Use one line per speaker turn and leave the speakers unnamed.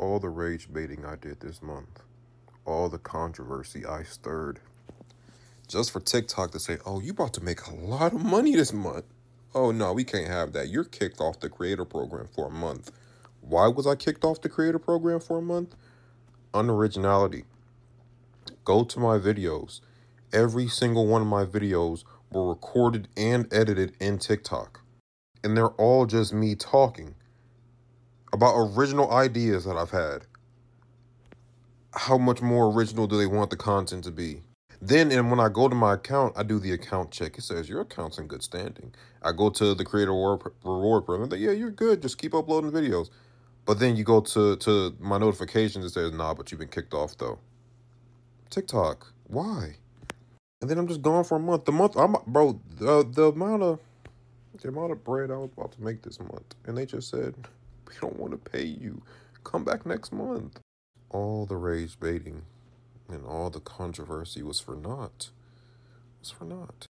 all the rage baiting I did this month, all the controversy I stirred, just for TikTok to say, oh, you about to make a lot of money this month. Oh, no, we can't have that. You're kicked off the creator program for a month. Why was I kicked off the creator program for a month? Unoriginality. Go to my videos. Every single one of my videos were recorded and edited in TikTok. And they're all just me talking about original ideas that I've had. How much more original do they want the content to be? Then, and when I go to my account, I do the account check. It says your account's in good standing. I go to the creator reward program. Yeah, you're good. Just keep uploading videos. But then you go to my notifications. It says, nah, but you've been kicked off though. TikTok, why? And then I'm just gone for a month. The amount of bread I was about to make this month, and they just said, we don't want to pay you. Come back next month. All the rage baiting and all the controversy was for naught. It was for naught.